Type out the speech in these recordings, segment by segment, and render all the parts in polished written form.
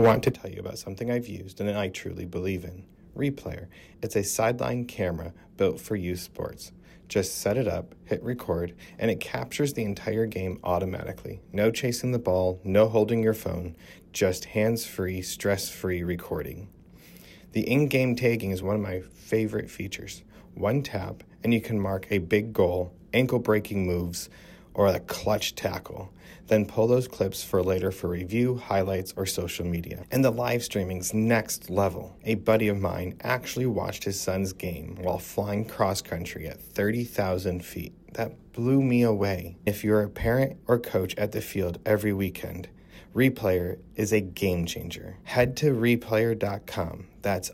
want to tell you about something I've used and I truly believe in. Replayer. It's a sideline camera built for youth sports. Just set it up, hit record, and it captures the entire game automatically. No chasing the ball, no holding your phone, just hands-free, stress-free recording. The in-game tagging is one of my favorite features. One tap, and you can mark a big goal, ankle-breaking moves, or a clutch tackle. Then pull those clips for later for review, highlights, or social media. And the live streaming's next level. A buddy of mine actually watched his son's game while flying cross-country at 30,000 feet. That blew me away. If you're a parent or coach at the field every weekend, Replayer is a game changer. Head to replayer.com. That's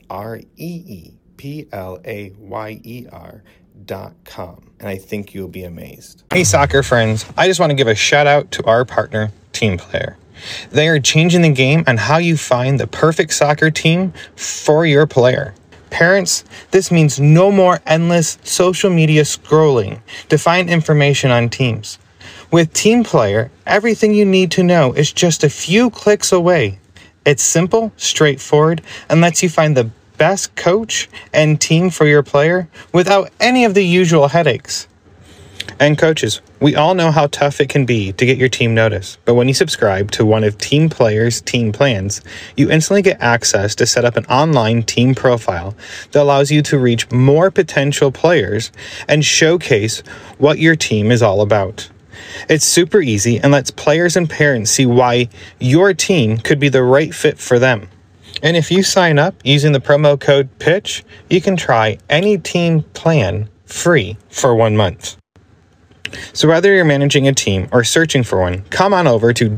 REEPLAYER.com. And I think you'll be amazed. Hey, soccer friends. I just want to give a shout out to our partner, TeamPlayer. They are changing the game on how you find the perfect soccer team for your player. Parents, this means no more endless social media scrolling to find information on teams. With TeamPlayer, everything you need to know is just a few clicks away. It's simple, straightforward, and lets you find the best coach and team for your player without any of the usual headaches. And coaches, we all know how tough it can be to get your team noticed, but when you subscribe to one of TeamPlayer's team plans, you instantly get access to set up an online team profile that allows you to reach more potential players and showcase what your team is all about. It's super easy and lets players and parents see why your team could be the right fit for them. And if you sign up using the promo code PITCH, you can try any team plan free for 1 month. So whether you're managing a team or searching for one, come on over to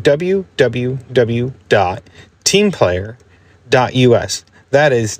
www.teamplayer.us. That is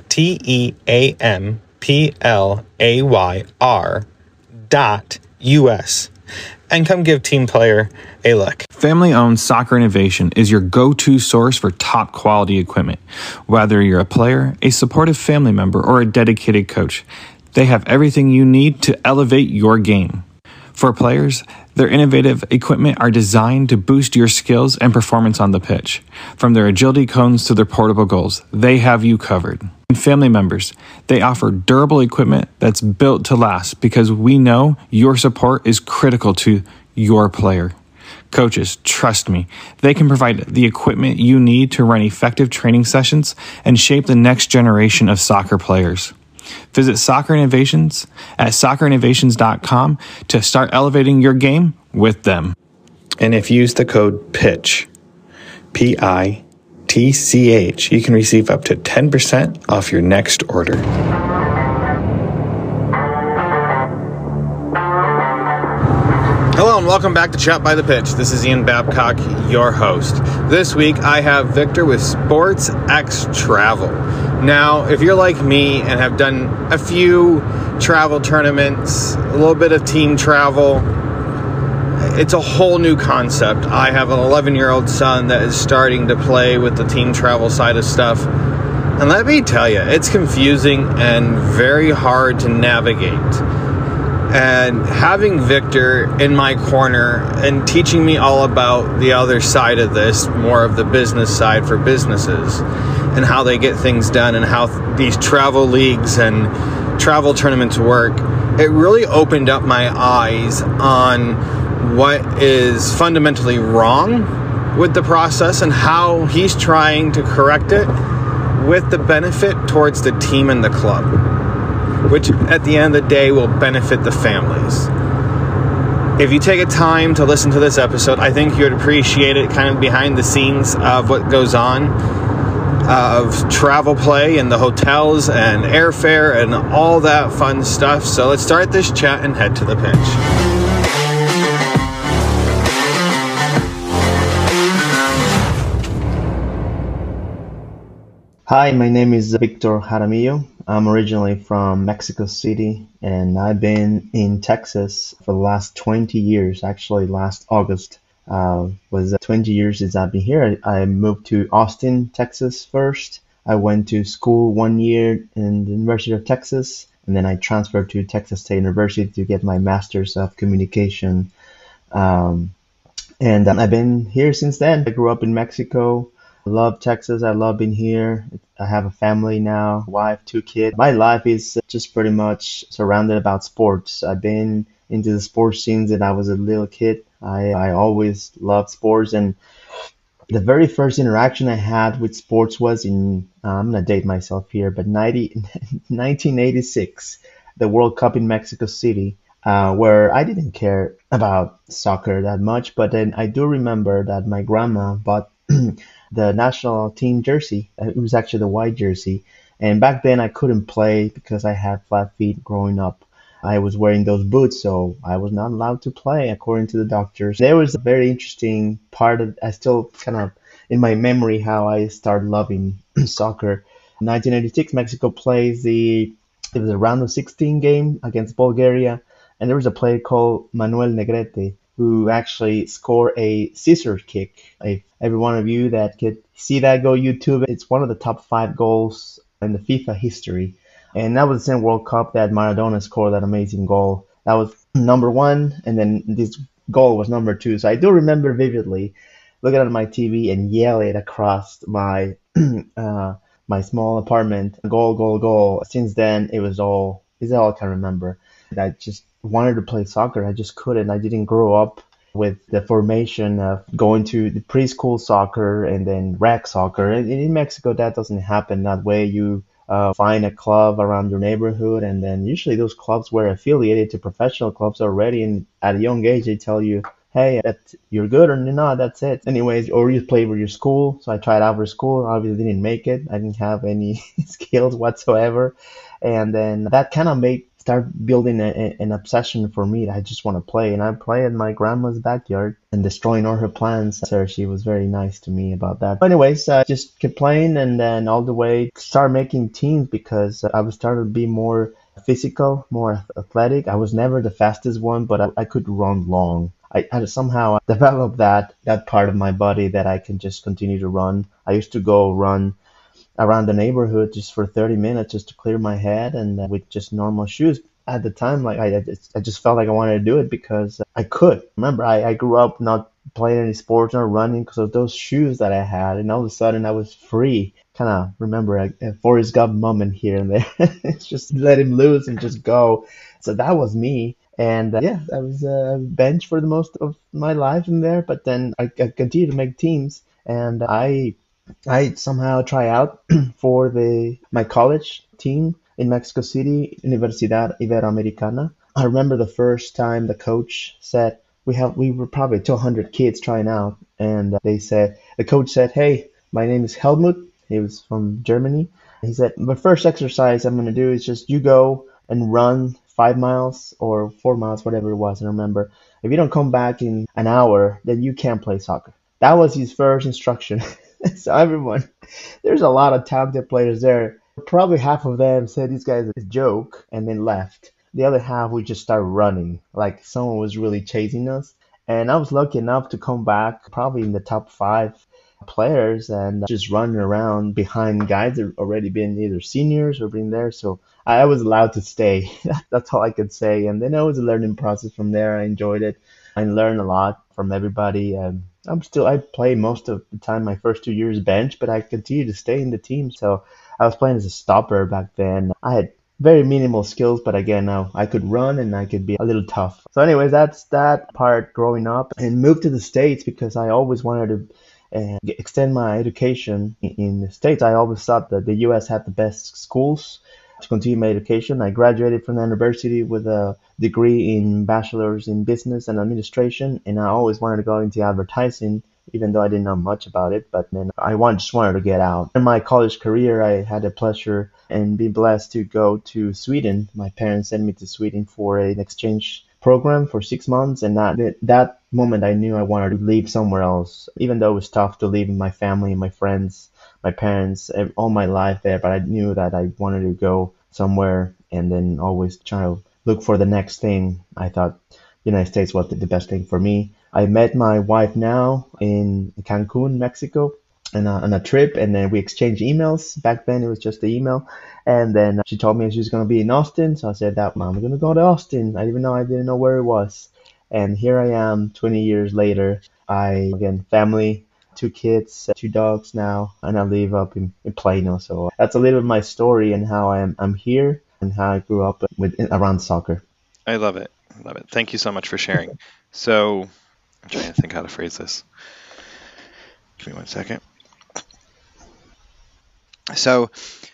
TEAMPLAYR.US. And come give TeamPlayer a look. Family-owned Soccer Innovation is your go-to source for top quality equipment. Whether you're a player, a supportive family member, or a dedicated coach, they have everything you need to elevate your game. For players, their innovative equipment are designed to boost your skills and performance on the pitch. From their agility cones to their portable goals, they have you covered. And family members, they offer durable equipment that's built to last because we know your support is critical to your player. Coaches, trust me, they can provide the equipment you need to run effective training sessions and shape the next generation of soccer players. Visit Soccer Innovations at soccerinnovations.com to start elevating your game with them. And if you use the code PITCH, PITCH, you can receive up to 10% off your next order. Hello and welcome back to Chat by the Pitch. This is Ian Babcock, your host. This week I have Victor with Sports X Travel. Now, if you're like me and have done a few travel tournaments, a little bit of team travel, it's a whole new concept. I have an 11-year-old son that is starting to play with the team travel side of stuff. And let me tell you, it's confusing and very hard to navigate. And having Victor in my corner and teaching me all about the other side of this, more of the business side for businesses, and how they get things done and how these travel leagues and travel tournaments work, it really opened up my eyes on what is fundamentally wrong with the process and how he's trying to correct it with the benefit towards the team and the club, which at the end of the day will benefit the families. If you take a time to listen to this episode, I think you would appreciate it, kind of behind the scenes of what goes on, of travel play and the hotels and airfare and all that fun stuff. So let's start this chat and head to the pitch. Hi, my name is Victor Jaramillo. I'm originally from Mexico City, and I've been in Texas for the last 20 years. Actually, last August was 20 years since I've been here. I moved to Austin, Texas first. I went to school 1 year in the University of Texas, and then I transferred to Texas State University to get my Master's of Communication. And I've been here since then. I grew up in Mexico. I love Texas. I love being here. I have a family now, wife, two kids. My life is just pretty much surrounded about sports. I've been into the sports scene since I was a little kid. I always loved sports, and the very first interaction I had with sports was in, I'm going to date myself here, but 1986, the World Cup in Mexico City, where I didn't care about soccer that much, but then I do remember that my grandma bought the national team jersey. It was actually the white jersey. And back then I couldn't play because I had flat feet growing up. I was wearing those boots, so I was not allowed to play according to the doctors. There was a very interesting part of, I still kind of in my memory how I started loving soccer. 1986, Mexico plays it was a round of 16 game against Bulgaria, and there was a player called Manuel Negrete who actually scored a scissor kick. If every one of you that could see that, go YouTube. It's one of the top 5 goals in the FIFA history. And that was the same World Cup that Maradona scored that amazing goal. That was number one, and then this goal was number two. So I do remember vividly looking at my TV and yelling across my my small apartment, goal, goal, goal. Since then, is all I can remember. I just wanted to play soccer. I just couldn't. I didn't grow up with the formation of going to the preschool soccer and then rec soccer. And in Mexico, that doesn't happen that way. You find a club around your neighborhood, and then usually those clubs were affiliated to professional clubs already. And at a young age, they tell you, hey, that you're good or not, that's it. Anyways, or you play with your school. So I tried out for school. Obviously, didn't make it. I didn't have any skills whatsoever. And then that kind of made start building an obsession for me. I just want to play, and I play in my grandma's backyard and destroying all her plants. So she was very nice to me about that. Anyways, just kept playing, and then all the way start making teams because I was starting to be more physical, more athletic. I was never the fastest one, but I could run long. I somehow developed that part of my body that I can just continue to run. I used to go run around the neighborhood just for 30 minutes just to clear my head, and with just normal shoes. At the time, like I just felt like I wanted to do it because I could. Remember, I grew up not playing any sports or running because of those shoes that I had, and all of a sudden I was free. Kind of remember a Forrest Gump moment here and there. It's just let him loose and just go. So that was me. And yeah, I was bench for the most of my life in there, but then I continued to make teams, and I somehow try out for the my college team in Mexico City, Universidad Iberoamericana. I remember the first time the coach said we were probably 200 kids trying out, and the coach said, "Hey, my name is Helmut." He was from Germany. He said, "The first exercise I'm going to do is just you go and run 5 miles or 4 miles, whatever it was. I remember. If you don't come back in an hour, then you can't play soccer." That was his first instruction. So everyone, there's a lot of talented players there. Probably half of them said this guy's a joke and then left. The other half we just started running, like someone was really chasing us. And I was lucky enough to come back probably in the top 5 players and just running around behind guys that already been either seniors or been there. So I was allowed to stay. That's all I could say. And then it was a learning process from there. I enjoyed it. I learned a lot from everybody. I play most of the time my first 2 years bench, but I continue to stay in the team. So I was playing as a stopper back then. I had very minimal skills, but again, I could run and I could be a little tough. So anyways, that's that part growing up, and moved to the States because I always wanted to extend my education in the States. I always thought that the US had the best schools to continue my education. I graduated from the university with a degree in bachelor's in business and administration, and I always wanted to go into advertising, even though I didn't know much about it. But then just wanted to get out. In my college career, I had the pleasure and be blessed to go to Sweden. My parents sent me to Sweden for an exchange program for 6 months, and that moment I knew I wanted to leave somewhere else, even though it was tough to leave my family, my friends, my parents, all my life there. But I knew that I wanted to go somewhere, and then always try to look for the next thing. I thought the United States was the best thing for me. I met my wife now in Cancun, Mexico, on a trip, and then we exchanged emails. Back then it was just the email, and then she told me she was going to be in Austin, so I said that I'm going to go to Austin. I didn't know where it was, and here I am 20 years later. Family, two kids, two dogs now, and I live up in Plano. So that's a little bit of my story and how I'm here and how I grew up with around soccer. I love it. I love it. Thank you so much for sharing. So I'm trying to think how to phrase this. Give me one second. So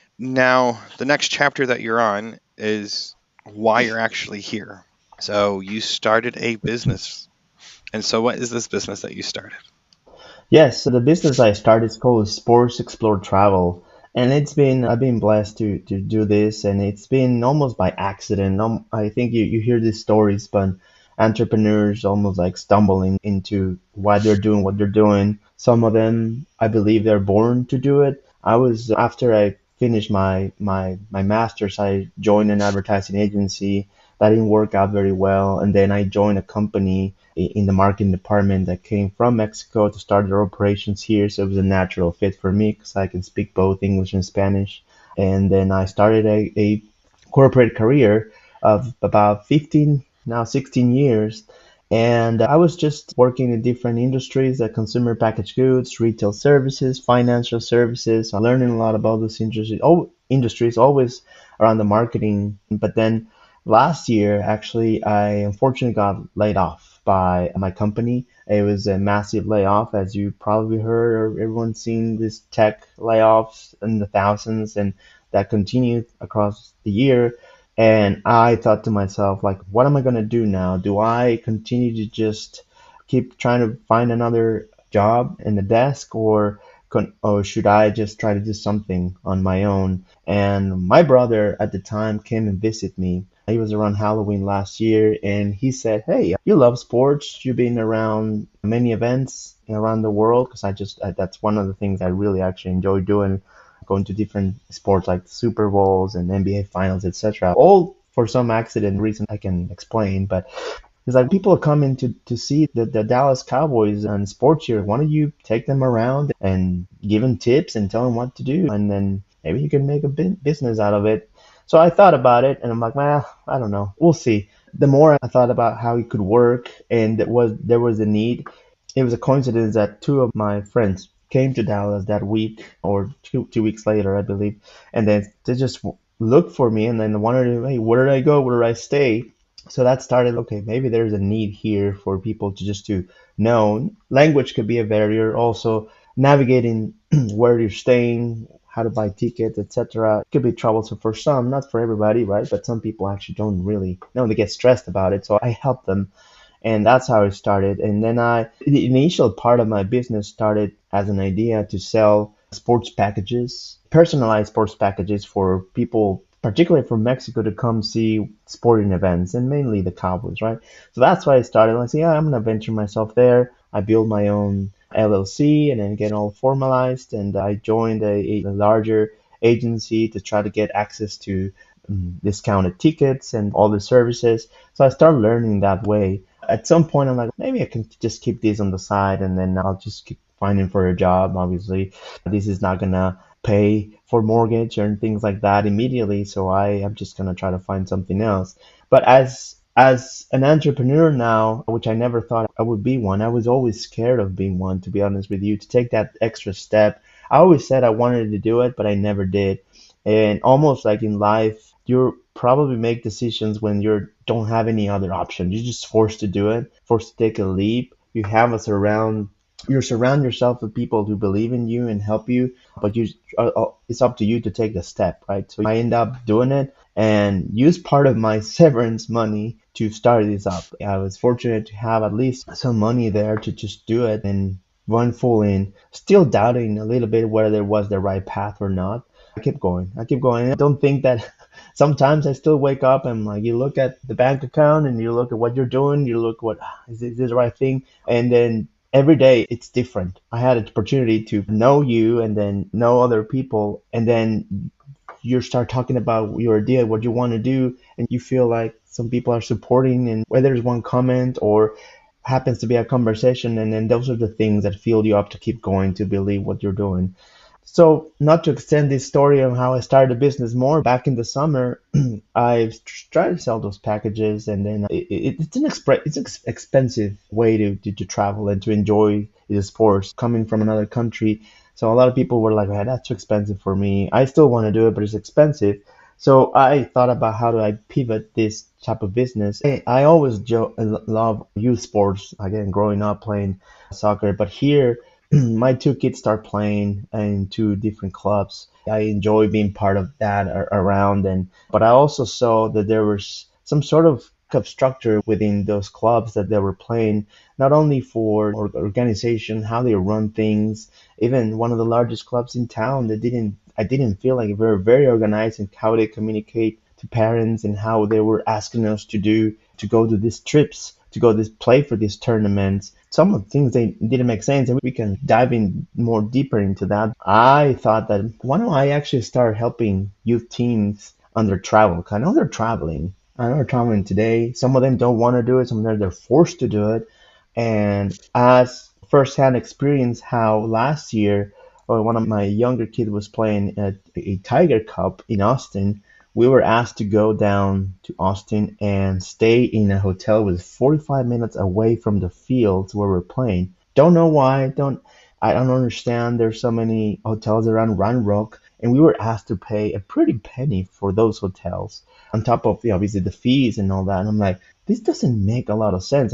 now the next chapter that you're on is why you're actually here. So you started a business. And so what is this business that you started? Yes, so the business I started is called Sports Explore Travel. And I've been blessed to do this, and it's been almost by accident. I think you hear these stories, but entrepreneurs almost like stumbling into why they're doing what they're doing. Some of them, I believe they're born to do it. After I finished my master's, I joined an advertising agency. That didn't work out very well. And then I joined a company in the marketing department that came from Mexico to start their operations here. So it was a natural fit for me because I can speak both English and Spanish. And then I started a corporate career of about 15, now 16 years. And I was just working in different industries, consumer packaged goods, retail services, financial services. I'm learning a lot about those industries, always around the marketing. But then last year, actually, I unfortunately got laid off by my company. It was a massive layoff, as you probably heard, or everyone's seen this tech layoffs in the thousands, and that continued across the year. And I thought to myself, like, what am I going to do now? Do I continue to just keep trying to find another job in the desk, or should I just try to do something on my own? And my brother at the time came and visit me. He was around Halloween last year, and he said, "Hey, you love sports. You've been around many events around the world because that's one of the things I really actually enjoy doing, going to different sports like Super Bowls and NBA Finals, etc. All for some accident reason I can explain, but it's like people are coming to see the Dallas Cowboys on sports here. Why don't you take them around and give them tips and tell them what to do, and then maybe you can make a business out of it." So I thought about it, and I'm like, well, I don't know. We'll see. The more I thought about how it could work, and there was a need. It was a coincidence that two of my friends came to Dallas that week, or two weeks later, I believe, and then they just looked for me, and then wanted to, hey, where did I go? Where did I stay? So that started, okay, maybe there's a need here for people to know. Language could be a barrier. Also, navigating where you're staying, how to buy tickets, etc. It could be troublesome for some, not for everybody, right? But some people actually don't really know. They get stressed about it. So I help them. And that's how it started. And then the initial part of my business started as an idea to sell sports packages, personalized sports packages for people, particularly from Mexico, to come see sporting events, and mainly the Cowboys, right? So that's why I started. I said, yeah, I'm gonna venture myself there. I built my own LLC and then get all formalized, and I joined a larger agency to try to get access to discounted tickets and all the services. So I started learning that way. At some point, I'm like, maybe I can just keep this on the side, and then I'll just keep finding for a job. Obviously, this is not gonna pay for mortgage or things like that immediately, so I am just gonna try to find something else. But as an entrepreneur now, which I never thought I would be one, I was always scared of being one, to be honest with you, to take that extra step. I always said I wanted to do it, but I never did. And almost like in life, you probably make decisions when you don't have any other option. You're just forced to do it, forced to take a leap. You surround yourself with people who believe in you and help you, but it's up to you to take the step, right? So I end up doing it and use part of my severance money to start this up. I was fortunate to have at least some money there to just do it and run full in, still doubting a little bit whether there was the right path or not. I kept going. I keep going. I don't think that sometimes I still wake up and like you look at the bank account and you look at what you're doing, you look what is this the right thing? And then every day it's different. I had an opportunity to know you and then know other people, and then you start talking about your idea, what you want to do, and you feel like some people are supporting, and whether there's one comment or happens to be a conversation, and then those are the things that fuel you up to keep going, to believe what you're doing. So, not to extend this story on how I started a business more, back in the summer, I tried to sell those packages, and then it's an expensive way to travel and to enjoy these sports coming from another country. So a lot of people were like, "Man, that's too expensive for me. I still want to do it, but it's expensive." So I thought about how do I pivot this type of business. I always love youth sports. Again, growing up playing soccer, but here my two kids start playing in two different clubs. I enjoy being part of that around, and but I also saw that there was some sort of structure within those clubs that they were playing, not only for organization, how they run things. Even one of the largest clubs in town, I didn't feel like they were very organized in how they communicate to parents and how they were asking us to go to these trips, to go this play for these tournaments. Some of the things they didn't make sense, and we can dive in more deeper into that. I thought that why don't I actually start helping youth teams on their travel? 'Cause I know they're traveling. I know they're traveling today. Some of them don't want to do it. Some of them they're forced to do it. And as firsthand experience, how last year, one of my younger kids was playing at a Tiger Cup in Austin. We were asked to go down to Austin and stay in a hotel with 45 minutes away from the fields where we're playing. Don't know why. I don't understand. There's so many hotels around Round Rock, and we were asked to pay a pretty penny for those hotels on top of obviously the fees and all that. And I'm like, this doesn't make a lot of sense.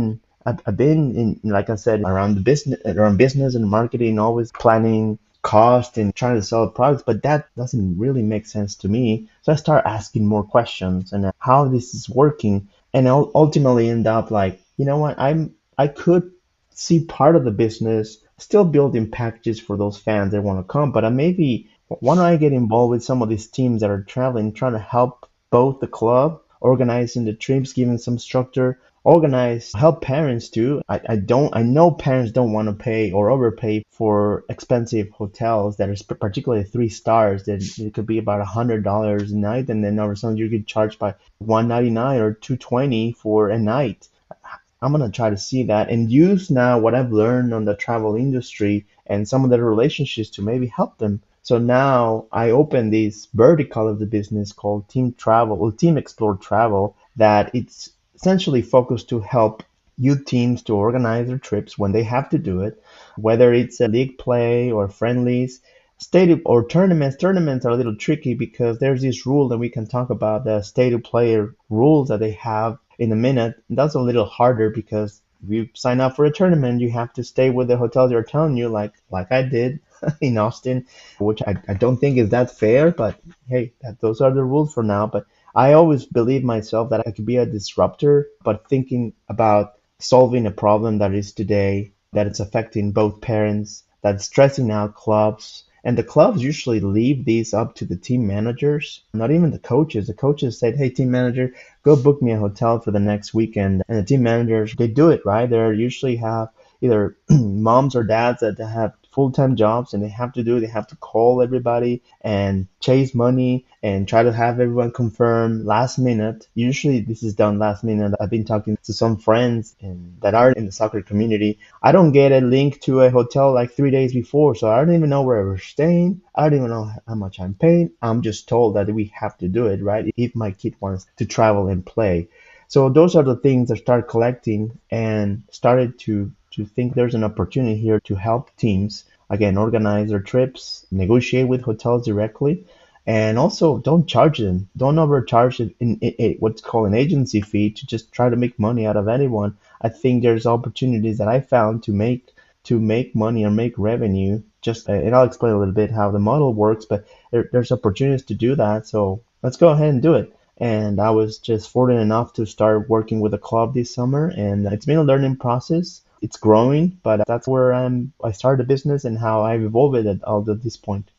I've been in, like I said, around business and marketing, always planning cost and trying to sell products, but that doesn't really make sense to me. So I start asking more questions and how this is working, and I'll ultimately end up like, you know what, I could see part of the business still building packages for those fans that want to come, but maybe why don't I get involved with some of these teams that are traveling, trying to help both the club organizing the trips, giving some structure, organize, help parents too. I know parents don't want to pay or overpay for expensive hotels that are particularly 3 stars. That it could be about $100 a night, and then over some you get charged by 199 or 220 for a night. I'm gonna try to see that and use now what I've learned on the travel industry and some of the relationships to maybe help them. So now I open this vertical of the business called Team Travel or Team Explore Travel, that it's essentially focused to help youth teams to organize their trips when they have to do it, whether it's a league play or friendlies. State or tournaments. Tournaments are a little tricky because there's this rule that we can talk about, the state of player rules that they have in a minute. That's a little harder because if you sign up for a tournament, you have to stay with the hotels they're telling you, like I did in Austin, which I don't think is that fair. But hey, those are the rules for now. But I always believe myself that I could be a disruptor, but thinking about solving a problem that is today, that it's affecting both parents, that's stressing out clubs. And the clubs usually leave these up to the team managers, not even the coaches. The coaches said, "Hey, team manager, go book me a hotel for the next weekend." And the team managers, they do it, right? They usually have either moms or dads that have full-time jobs, and they have to do it. They have to call everybody and chase money and try to have everyone confirm last minute. Usually this is done last minute. I've been talking to some friends that are in the soccer community. I don't get a link to a hotel like 3 days before, so I don't even know where we're staying. I don't even know how much I'm paying. I'm just told that we have to do it, right? If my kid wants to travel and play. So those are the things I started collecting and started to think there's an opportunity here to help teams, again, organize their trips, negotiate with hotels directly, and also don't charge them. Don't overcharge it in what's called an agency fee to just try to make money out of anyone. I think there's opportunities that I found to make money or make revenue. And I'll explain a little bit how the model works, but there's opportunities to do that. So let's go ahead and do it. And I was just fortunate enough to start working with a club this summer, and it's been a learning process. It's growing, but that's where I started a business and how I've evolved it at all to this point.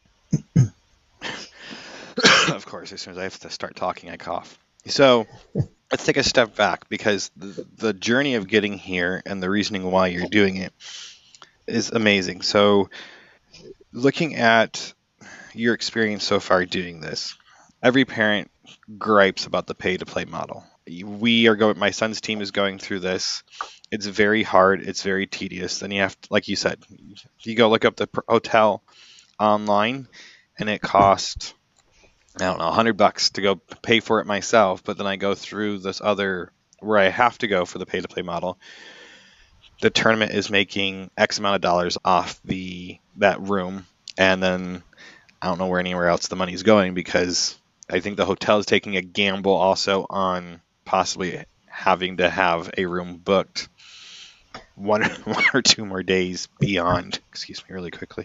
Of course, as soon as I have to start talking, I cough. So let's take a step back, because the journey of getting here and the reasoning why you're doing it is amazing. So looking at your experience so far doing this, every parent gripes about the pay to play model. My son's team is going through this. It's very hard. It's very tedious. Then you have to, like you said, you go look up the hotel online, and it costs, I don't know, $100 to go pay for it myself. But then I go through this other where I have to go for the pay to play model. the tournament is making X amount of dollars off that room, and then I don't know where anywhere else the money's going, because I think the hotel is taking a gamble also on possibly having to have a room booked one or two more days beyond. Excuse me, really quickly.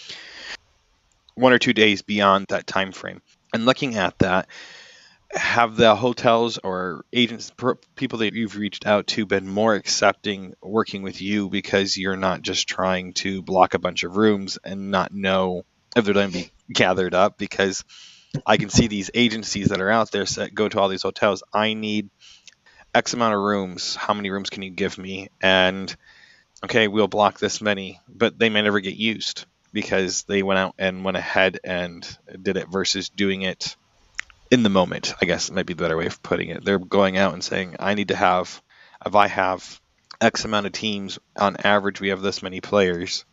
1 or 2 days beyond that time frame. And looking at that, have the hotels or agents, people that you've reached out to, been more accepting working with you because you're not just trying to block a bunch of rooms and not know if they're going to be gathered up? Because I can see these agencies that are out there go to all these hotels. I need X amount of rooms. How many rooms can you give me? And okay, we'll block this many, but they may never get used because they went out and went ahead and did it versus doing it in the moment. I guess might be the better way of putting it. They're going out and saying, I need to have, if I have X amount of teams, on average, we have this many players.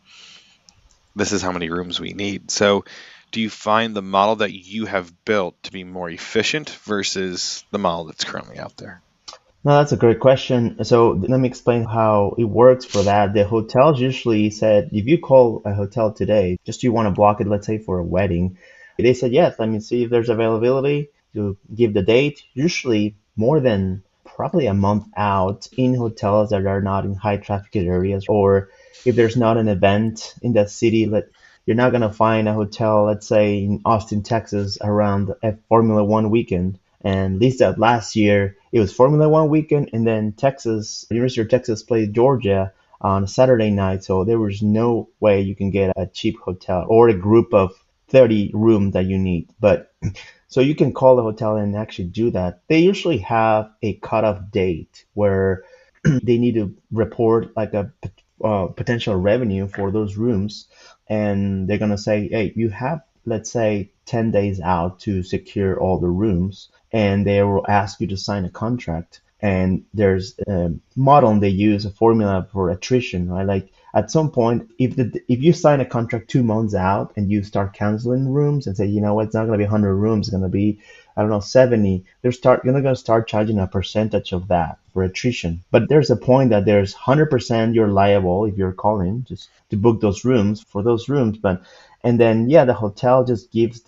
This is how many rooms we need. So do you find the model that you have built to be more efficient versus the model that's currently out there? No, that's a great question. So let me explain how it works for that. The hotels usually said, if you call a hotel today, just you want to block it, let's say for a wedding, they said, yes, let me see if there's availability. You give the date, usually more than probably a month out in hotels that are not in high traffic areas, or if there's not an event in that city, you're not going to find a hotel, let's say in Austin, Texas, around a Formula One weekend. And at least that last year, it was Formula One weekend, and then University of Texas played Georgia on a Saturday night. So there was no way you can get a cheap hotel or a group of 30 rooms that you need. But so you can call the hotel and actually do that. They usually have a cutoff date where they need to report like a potential revenue for those rooms, and they're gonna say, hey, you have, let's say, 10 days out to secure all the rooms, and they will ask you to sign a contract. And there's a model they use, a formula for attrition, right? Like at some point, if you sign a contract 2 months out and you start canceling rooms and say, you know what, it's not going to be 100 rooms, it's going to be, I don't know, 70, they're going to start charging a percentage of that for attrition. But there's a point that there's 100% you're liable if you're calling just to book those rooms for those rooms. And then, yeah, the hotel just gives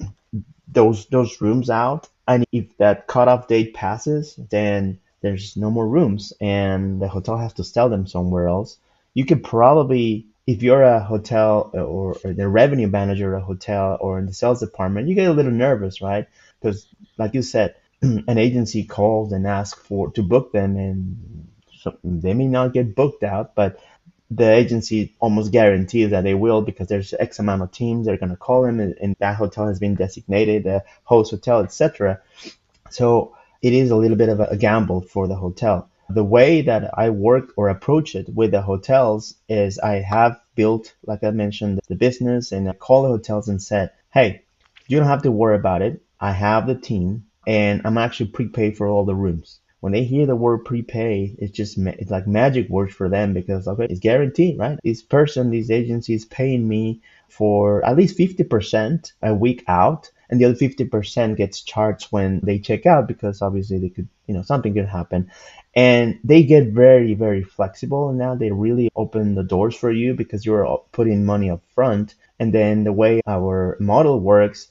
those rooms out. And if that cutoff date passes, then there's no more rooms and the hotel has to sell them somewhere else. You could probably, if you're a hotel or the revenue manager of a hotel or in the sales department, you get a little nervous, right? Because like you said, an agency calls and asks to book them, and so they may not get booked out, but the agency almost guarantees that they will, because there's X amount of teams that are going to call them, and that hotel has been designated a host hotel, etc. So it is a little bit of a gamble for the hotel. The way that I work or approach it with the hotels is I have built, like I mentioned, the business, and I call the hotels and said, hey, you don't have to worry about it. I have the team, and I'm actually prepaid for all the rooms. When they hear the word prepay, it's like magic words for them, because okay, it's guaranteed, right? This agency is paying me for at least 50% a week out, and the other 50% gets charged when they check out, because obviously they could, something could happen. And they get very, very flexible, and now they really open the doors for you because you're putting money up front. And then the way our model works,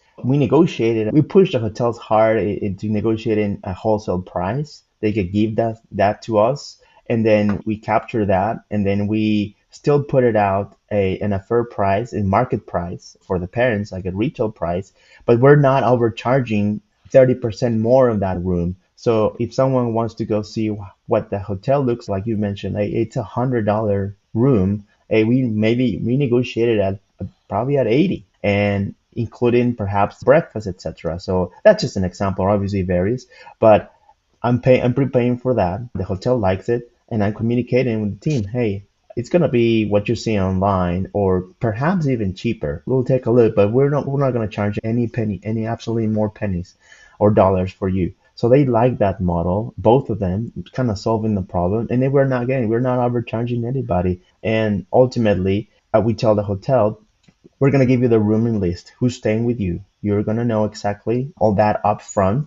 we push the hotels hard into negotiating a wholesale price. They could give that to us, and then we capture that, and then we still put it out in a fair price, a market price for the parents, like a retail price, but we're not overcharging 30% more of that room. So if someone wants to go see what the hotel looks like, you mentioned, it's $100 room, we negotiated at probably at 80, and including perhaps breakfast, etc. So that's just an example. Obviously it varies, but I'm prepaying for that. The hotel likes it, and I'm communicating with the team. Hey, it's gonna be what you see online, or perhaps even cheaper. We'll take a look, but we're not gonna charge any absolutely more pennies or dollars for you. So they like that model, both of them, kind of solving the problem. And then we're not overcharging anybody. And ultimately, we tell the hotel, we're gonna give you the rooming list. Who's staying with you? You're gonna know exactly all that up front.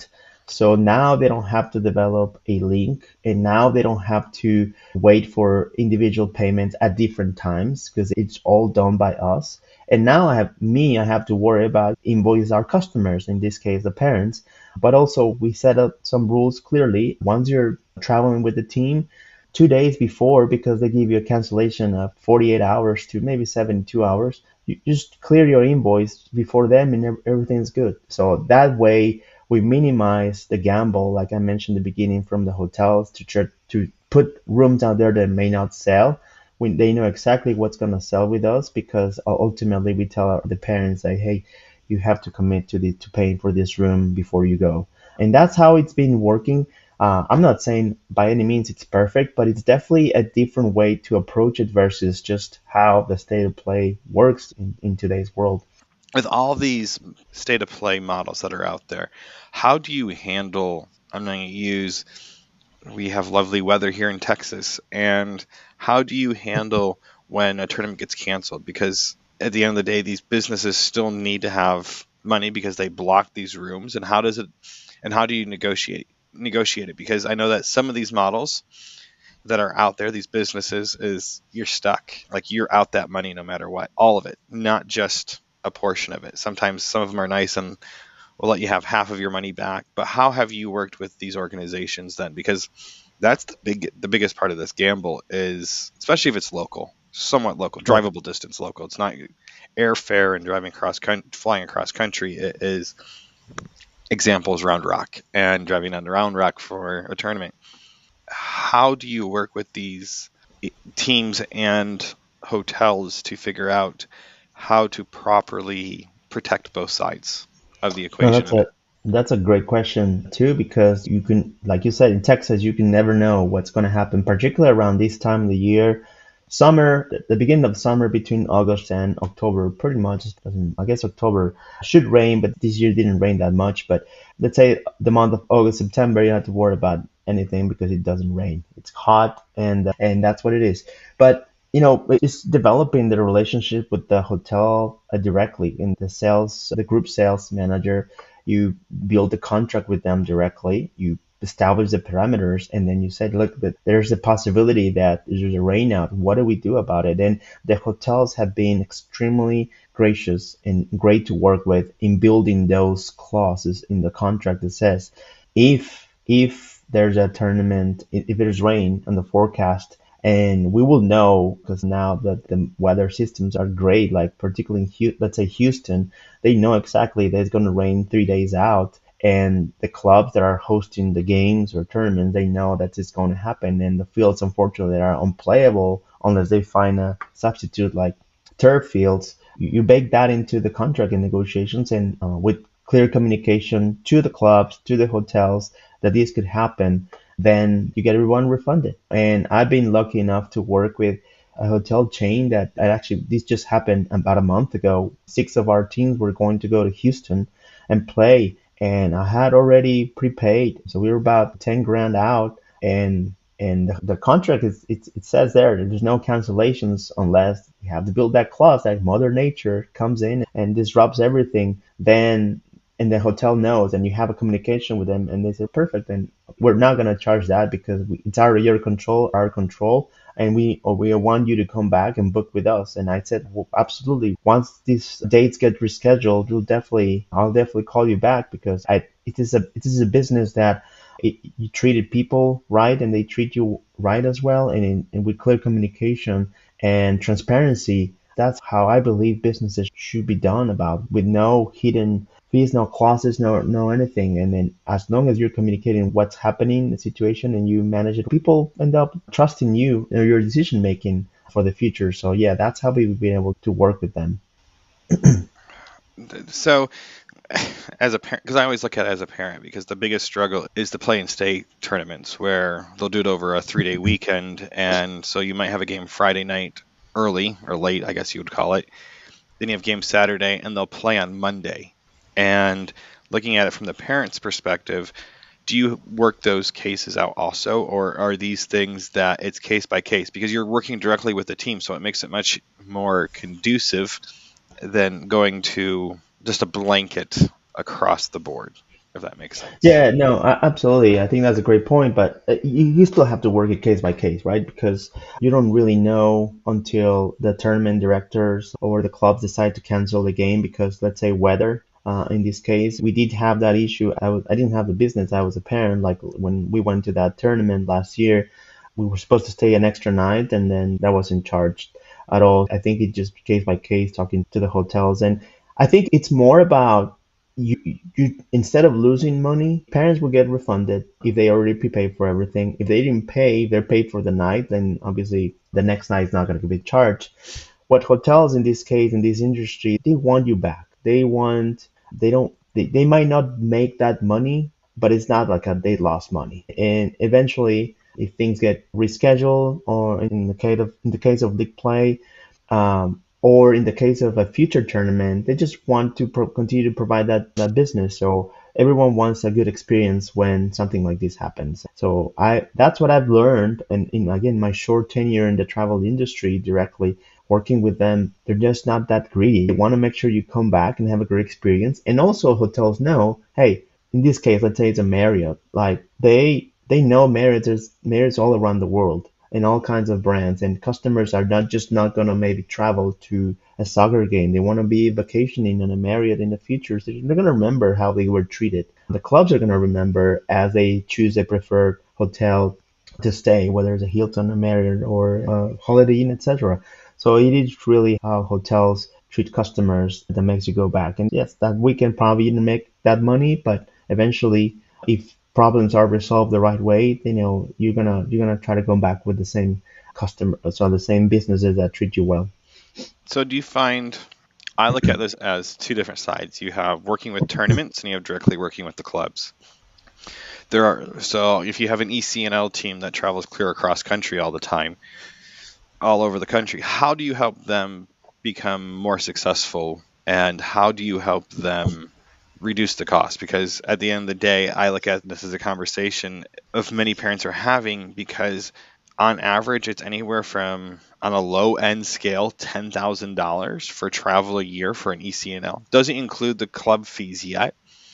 So now they don't have to develop a link, and now they don't have to wait for individual payments at different times because it's all done by us. And now I have to worry about invoice our customers, in this case the parents. But also we set up some rules clearly. Once you're traveling with the team, 2 days before, because they give you a cancellation of 48 hours to maybe 72 hours, you just clear your invoice before them and everything's good. So that way we minimize the gamble, like I mentioned in the beginning, from the hotels to put rooms out there that may not sell when they know exactly what's going to sell with us, because ultimately we tell the parents that, hey, you have to commit to paying for this room before you go. And that's how it's been working. I'm not saying by any means it's perfect, but it's definitely a different way to approach it versus just how the state of play works in today's world. With all these state of play models that are out there, how do you handle? I'm going to use, we have lovely weather here in Texas, and how do you handle when a tournament gets canceled? Because at the end of the day, these businesses still need to have money because they block these rooms. And how do you negotiate it? Because I know that some of these models that are out there, these businesses, is you're stuck. Like, you're out that money no matter what, all of it, not just a portion of it. Sometimes some of them are nice and will let you have half of your money back. But how have you worked with these organizations then? Because that's the biggest part of this gamble is, especially if it's local, somewhat local, drivable distance local. It's not airfare and flying across country. It is examples Round Rock and driving on Round Rock for a tournament. How do you work with these teams and hotels to figure out how to properly protect both sides of the No, equation? that's a great question too, because you can, like you said, in Texas, you can never know what's going to happen, particularly around this time of the year. Summer, the beginning of summer between August and October, pretty much, I guess October should rain, but this year didn't rain that much. But let's say the month of August, September, you don't have to worry about anything because it doesn't rain. It's hot, and that's what it is. But it's developing the relationship with the hotel directly in the group sales manager. You build a contract with them directly. You establish the parameters, and then you said, look, that there's a possibility that there's a rain out. What do we do about it? And the hotels have been extremely gracious and great to work with in building those clauses in the contract that says, if there's a tournament, if there's rain on the forecast, and we will know, because now that the weather systems are great, like particularly in let's say Houston, they know exactly that it's going to rain 3 days out, and the clubs that are hosting the games or tournaments, they know that it's going to happen, and the fields unfortunately are unplayable unless they find a substitute like turf fields. You bake that into the contract and negotiations, and with clear communication to the clubs, to the hotels, that this could happen, then you get everyone refunded. And I've been lucky enough to work with a hotel chain that actually, this just happened about a month ago. 6 of our teams were going to go to Houston and play, and I had already prepaid, so we were about 10 grand out, and the contract it says there's no cancellations unless you have to build that clause that Mother Nature comes in and disrupts everything. Then, and the hotel knows, and you have a communication with them, and they say perfect, and we're not going to charge that because it's our control, and we want you to come back and book with us. And I said, well, absolutely. Once these dates get rescheduled, I'll definitely call you back, because it is a business that you treated people right, and they treat you right as well, and with clear communication and transparency. That's how I believe businesses should be done, about with no hidden fees, no clauses, no anything. And then as long as you're communicating what's happening in the situation and you manage it, people end up trusting you and your decision making for the future. So yeah, that's how we've been able to work with them. So, as a parent, because I always look at it as a parent, because the biggest struggle is the play and stay tournaments where they'll do it over a 3-day weekend. And so you might have a game Friday night early or late, I guess you would call it. Then you have game Saturday, and they'll play on Monday. And looking at it from the parent's perspective, do you work those cases out also, or are these things that it's case by case? Because you're working directly with the team, so it makes it much more conducive than going to just a blanket across the board, if that makes sense. Yeah, no, absolutely. I think that's a great point, but you still have to work it case by case, right? Because you don't really know until the tournament directors or the clubs decide to cancel the game because, let's say, weather. In this case, we did have that issue. I didn't have the business. I was a parent. Like when we went to that tournament last year, we were supposed to stay an extra night, and then that wasn't charged at all. I think it just case by case, talking to the hotels, and I think it's more about you instead of losing money, parents will get refunded if they already prepaid for everything. If they didn't pay, they're paid for the night, then obviously the next night is not going to be charged. What hotels in this case, in this industry, they want you back. They might not make that money, but it's not like they lost money. And eventually, if things get rescheduled, or in the case of league play, or in the case of a future tournament, they just want to continue to provide that business. So everyone wants a good experience when something like this happens. So that's what I've learned, and again, my short tenure in the travel industry directly working with them, they're just not that greedy. They want to make sure you come back and have a great experience. And also hotels know, hey, in this case, let's say it's a Marriott, like they know Marriott's all around the world in all kinds of brands, and customers are not gonna maybe travel to a soccer game. They want to be vacationing in a Marriott in the future. So they're gonna remember how they were treated. The clubs are gonna remember as they choose a preferred hotel to stay, whether it's a Hilton, a Marriott, or a Holiday Inn, etc. So it is really how hotels treat customers that makes you go back. And yes, that we can probably even make that money, but eventually, if problems are resolved the right way, you're gonna try to go back with the same customer, so the same businesses that treat you well. So do you find, I look at this as two different sides. You have working with tournaments and you have directly working with the clubs. So if you have an ECNL team that travels clear across country all the time, all over the country, how do you help them become more successful, and how do you help them reduce the cost? Because at the end of the day, I look at this as a conversation of many parents are having, because on average, it's anywhere from, on a low end scale, $10,000 for travel a year for an ECNL. Doesn't include the club fees yet,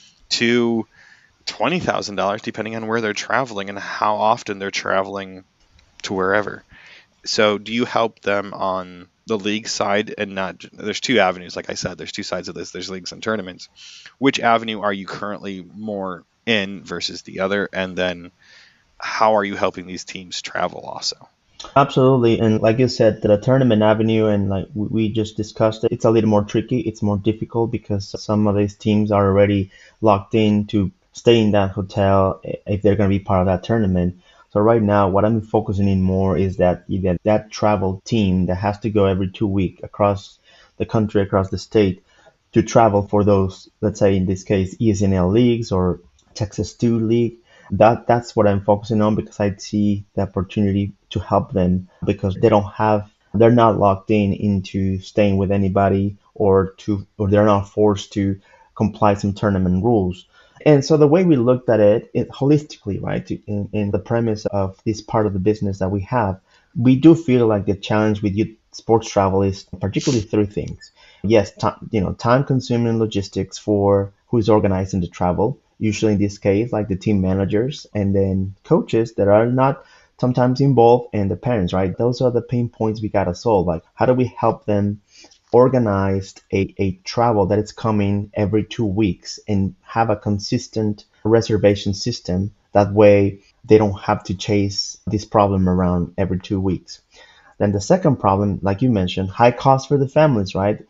to $20,000 depending on where they're traveling and how often they're traveling to wherever. So do you help them on the league side, and not, there's two avenues, like I said, there's two sides of this, there's leagues and tournaments. Which avenue are you currently more in versus the other? And then how are you helping these teams travel also? Absolutely, and like you said, the tournament avenue, and like we just discussed it, it's a little more tricky. It's more difficult because some of these teams are already locked in to stay in that hotel if they're going to be part of that tournament. So right now, what I'm focusing in more is that travel team that has to go every 2 weeks across the country, across the state, to travel for those, let's say in this case, ESNL leagues or Texas 2 League. That's what I'm focusing on, because I see the opportunity to help them, because they're not locked in into staying with anybody, or they're not forced to comply some tournament rules. And so the way we looked at it holistically, right, in the premise of this part of the business that we have, we do feel like the challenge with youth sports travel is particularly three things. Yes, time consuming logistics for who's organizing the travel. Usually in this case, like the team managers and then coaches that are not sometimes involved, and the parents, right? Those are the pain points we gotta solve. Like, how do we help them organize a travel that is coming every 2 weeks and have a consistent reservation system? That way they don't have to chase this problem around every 2 weeks. Then the second problem, like you mentioned, high cost for the families, right?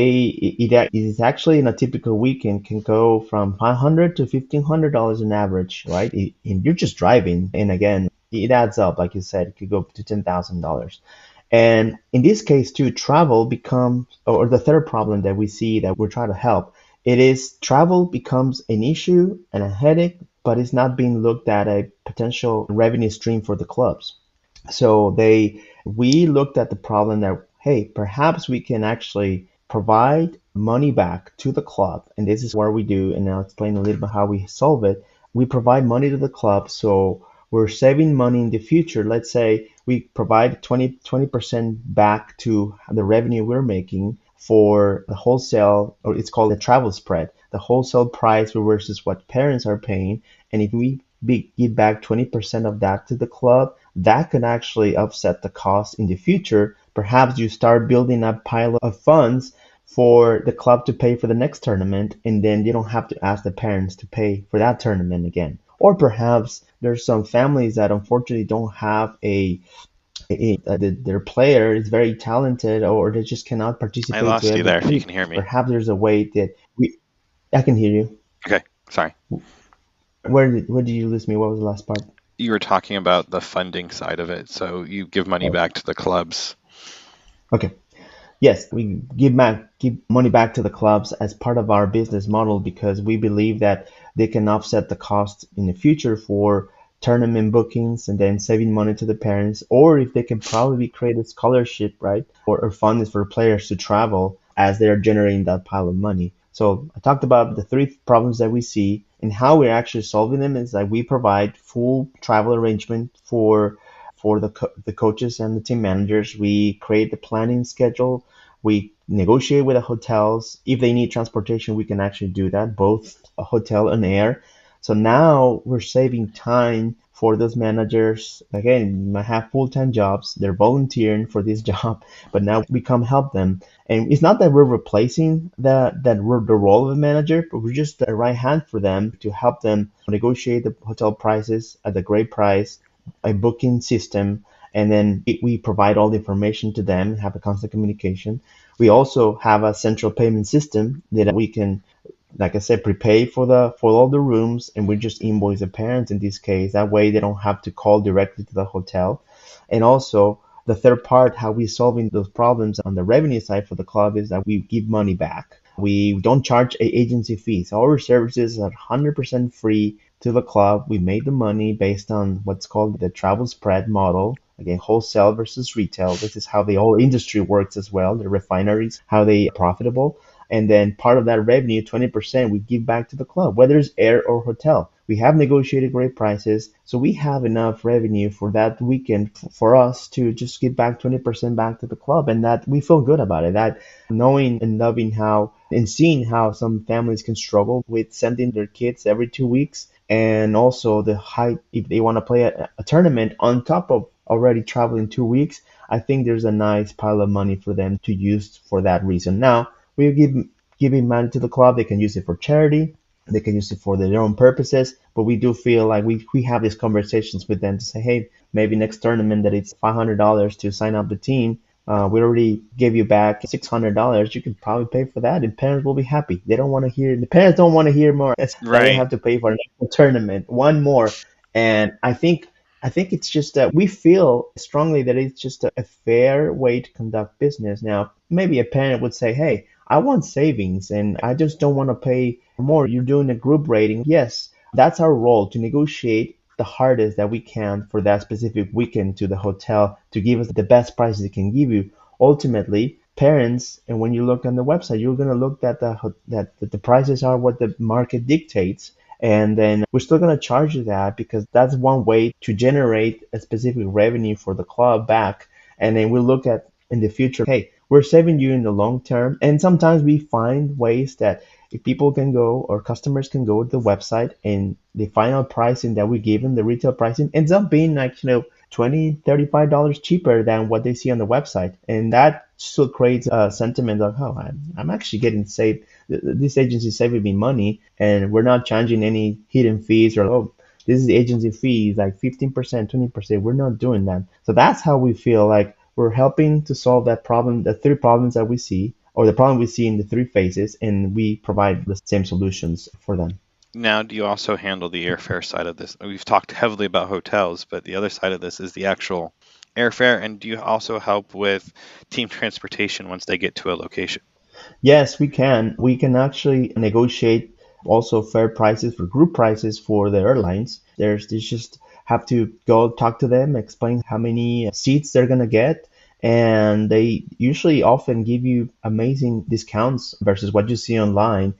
It is actually in a typical weekend can go from $500 to $1,500 an average, right? And you're just driving, and again, it adds up. Like you said, it could go to $10,000. And in this case, too, travel becomes, or the third problem that we see that we're trying to help, it is travel becomes an issue and a headache, but it's not being looked at a potential revenue stream for the clubs. So we looked at the problem that, hey, perhaps we can actually provide money back to the club, and this is what we do, and I'll explain a little bit how we solve it. We provide money to the club, so we're saving money in the future. Let's say we provide 20% back to the revenue we're making for the wholesale, or it's called the travel spread, the wholesale price versus what parents are paying. And if we give back 20% of that to the club, that could actually offset the cost in the future. Perhaps you start building a pile of funds for the club to pay for the next tournament, and then you don't have to ask the parents to pay for that tournament again. Or perhaps there's some families that unfortunately don't have their player is very talented, or they just cannot I participate to lost you every there if you week. can hear me. Perhaps there's a way that we I can hear you. Okay, sorry. Where did you lose me? What was the last part? You were talking about the funding side of it. So you give money Oh, back to the clubs. okay. Yes, we give money back to the clubs as part of our business model because we believe that they can offset the cost in the future for tournament bookings and then saving money to the parents, or if they can probably create a scholarship, right, or funds for players to travel as they're generating that pile of money. So I talked about the three problems that we see and how we're actually solving them is that we provide full travel arrangement for the coaches and the team managers. We create the planning schedule. We negotiate with the hotels. If they need transportation, we can actually do that, both a hotel and air. So now we're saving time for those managers. Again, you might have full-time jobs. They're volunteering for this job, but now we come help them. And it's not that we're replacing the role of a manager, but we're just the right hand for them to help them negotiate the hotel prices at a great price, a booking system, and then we provide all the information to them, have a constant communication. We also have a central payment system that we can, like I said, prepay for all the rooms, and we just invoice the parents in this case. That way, they don't have to call directly to the hotel. And also, the third part, how we solving those problems on the revenue side for the club is that we give money back. We don't charge agency fees. Our services are 100% free to the club. We made the money based on what's called the travel spread model. Again, wholesale versus retail. This is how the whole industry works as well. The refineries, how they are profitable. And then part of that revenue, 20%, we give back to the club, whether it's air or hotel. We have negotiated great prices, so we have enough revenue for that weekend for us to just give back 20% back to the club, and that we feel good about it. That knowing and loving how and seeing how some families can struggle with sending their kids every 2 weeks, and also the height if they want to play a tournament on top of already traveling 2 weeks. I think there's a nice pile of money for them to use for that reason. Now, we giving money to the club. They can use it for charity. They can use it for their own purposes. But we do feel like we have these conversations with them to say, hey, maybe next tournament that it's $500 to sign up the team. We already gave you back $600. You could probably pay for that, and parents will be happy. They don't want to hear. The parents don't want to hear more that they Right. have to pay for a tournament, one more. And I think it's just that we feel strongly that it's just a fair way to conduct business. Now, maybe a parent would say, hey, I want savings and I just don't want to pay more. You're doing a group rating. Yes, that's our role to negotiate the hardest that we can for that specific weekend to the hotel to give us the best prices it can give you. Ultimately, parents, and when you look on the website, you're going to look at that the prices are what the market dictates. And then we're still going to charge you that because that's one way to generate a specific revenue for the club back. And then we'll look at in the future, hey, we're saving you in the long term. And sometimes we find ways that if people can go or customers can go to the website and the final pricing that we give them, the retail pricing ends up being like, $20, $35 cheaper than what they see on the website. And that still creates a sentiment of, oh, I'm actually getting saved. This agency is saving me money and we're not charging any hidden fees or, oh, this is the agency fees like 15%, 20%. We're not doing that. So that's how we feel like we're helping to solve that problem, the three problems that we see, or the problem we see in the three phases, and we provide the same solutions for them. Now, do you also handle the airfare side of this? We've talked heavily about hotels, but the other side of this is the actual airfare. And do you also help with team transportation once they get to a location? Yes, we can. We can actually negotiate also fair prices for group prices for the airlines. They just have to go talk to them, explain how many seats they're gonna get, and they usually often give you amazing discounts versus what you see online.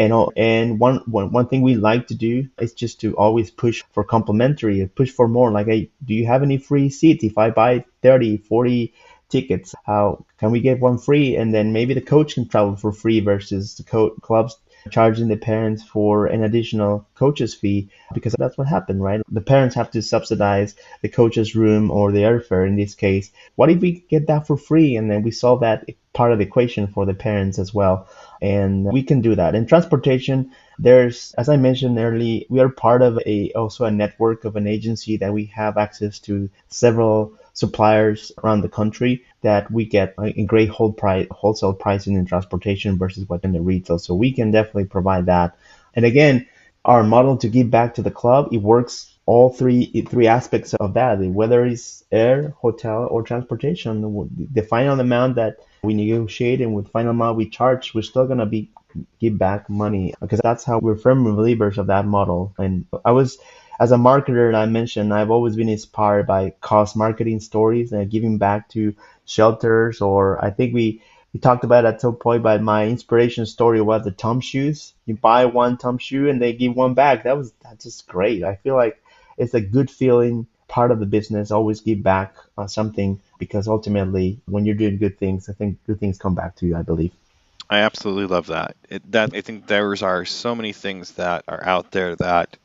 And one thing we like to do is just to always push for complimentary, push for more. Like, hey, do you have any free seats? If I buy 30, 40 tickets. How can we get one free, and then maybe the coach can travel for free versus the clubs charging the parents for an additional coach's fee, because that's what happened, right? The parents have to subsidize the coach's room or the airfare in this case. What if we get that for free, and then we solve that part of the equation for the parents as well? And we can do that. In transportation, there's, as I mentioned earlier, we are part of also a network of an agency that we have access to several suppliers around the country that we get a great wholesale pricing in transportation versus what in the retail. So we can definitely provide that. And again, our model to give back to the club, it works all three aspects of that, whether it's air, hotel, or transportation. The final amount that we negotiate and with the final amount we charge, we're still going to give back money, because that's how we're firm believers of that model. And as a marketer, I mentioned, I've always been inspired by cost marketing stories and giving back to shelters, or I think we talked about it at some point, but my inspiration story was the Tom shoes. You buy one Tom shoe and they give one back. That's just great. I feel like it's a good feeling part of the business. Always give back something, because ultimately when you're doing good things, I think good things come back to you, I believe. I absolutely love that. I think there are so many things that are out there that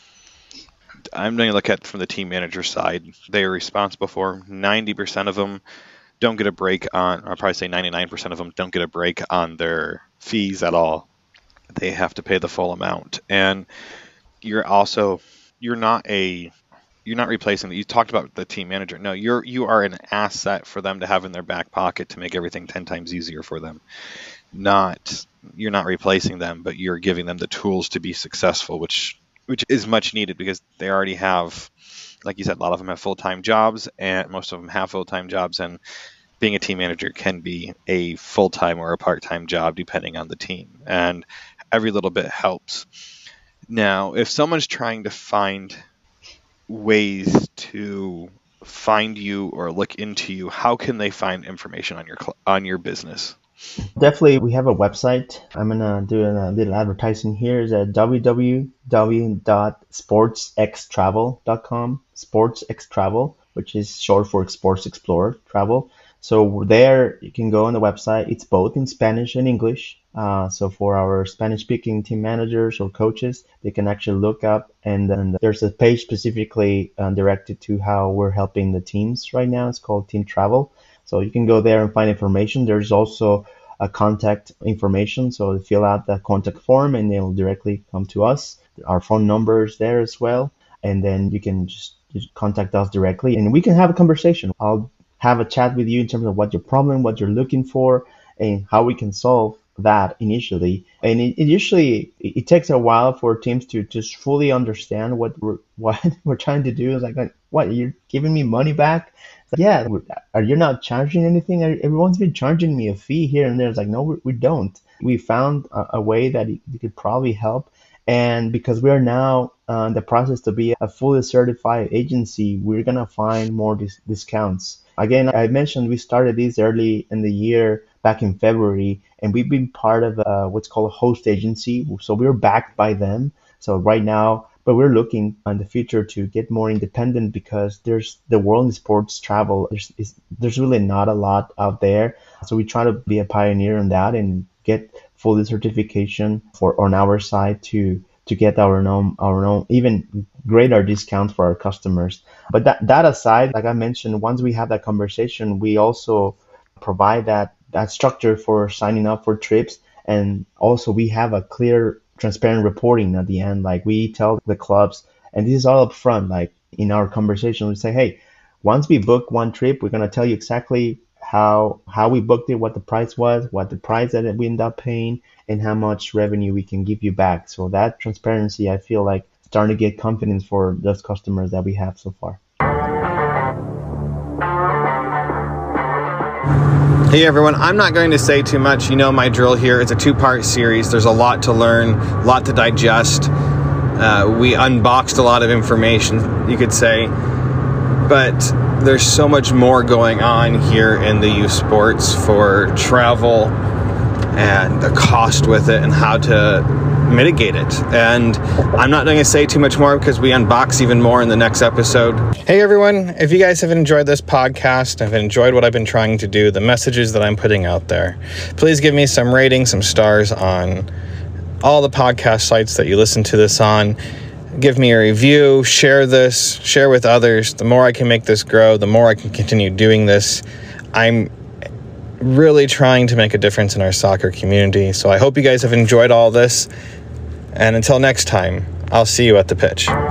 I'm going to look at from the team manager side. They are responsible for 90% of them don't get a break on, or I'll probably say 99% of them don't get a break on their fees at all. They have to pay the full amount. And you're not replacing. You talked about the team manager. No, you are an asset for them to have in their back pocket to make everything 10 times easier for them. You're not replacing them, but you're giving them the tools to be successful, which is much needed, because they already have, like you said, a lot of them have full-time jobs, and most of them have full-time jobs, and being a team manager can be a full-time or a part-time job depending on the team, and every little bit helps. Now, if someone's trying to find ways to find you or look into you, how can they find information on your business? Definitely, we have a website. I'm gonna do a little advertising here. Is at www.sportsxtravel.com. Sportsxtravel, which is short for Sports Explorer Travel. So there you can go on the website. It's both in Spanish and English. So for our Spanish-speaking team managers or coaches, they can actually look up, and then there's a page specifically directed to how we're helping the teams right now. It's called Team Travel. So you can go there and find information. There's also a contact information. So fill out that contact form and they'll directly come to us. Our phone number is there as well. And then you can just contact us directly and we can have a conversation. I'll have a chat with you in terms of what your problem, what you're looking for, and how we can solve that initially. And it takes a while for teams to just fully understand what we're trying to do. It's like, what, you're giving me money back? Like, yeah, are you not charging anything? Everyone's been charging me a fee here and there. It's like, no, we don't. We found a way that it could probably help. And because we are now in the process to be a fully certified agency, we're going to find more discounts. Again, I mentioned we started this early in the year, back in February, and we've been part of what's called a host agency. So we're backed by them. So right now, but we're looking in the future to get more independent because there's the world in sports travel. There's really not a lot out there. So we try to be a pioneer in that and get full certification on our side to get our own even greater discounts for our customers. But that aside, like I mentioned, once we have that conversation, we also provide that structure for signing up for trips. And also we have a clear, transparent reporting at the end. Like we tell the clubs, and this is all up front, like in our conversation, we say, hey, once we book one trip, we're going to tell you exactly how we booked it, what the price was, what the price that we end up paying, and how much revenue we can give you back. So that transparency, I feel like, starting to get confidence for those customers that we have so far. Hey everyone, I'm not going to say too much. You know my drill here. It's a two-part series. There's a lot to learn, a lot to digest. We unboxed a lot of information, you could say. But there's so much more going on here in the youth sports for travel and the cost with it and how to mitigate it. And I'm not going to say too much more because we unbox even more in the next episode. Hey everyone, if you guys have enjoyed this podcast, have enjoyed what I've been trying to do, the messages that I'm putting out there, please give me some ratings, some stars on all the podcast sites that you listen to this on. Give me a review, share this, share with others. The more I can make this grow, the more I can continue doing this. I'm really trying to make a difference in our soccer community. So I hope you guys have enjoyed all this. And until next time, I'll see you at the pitch.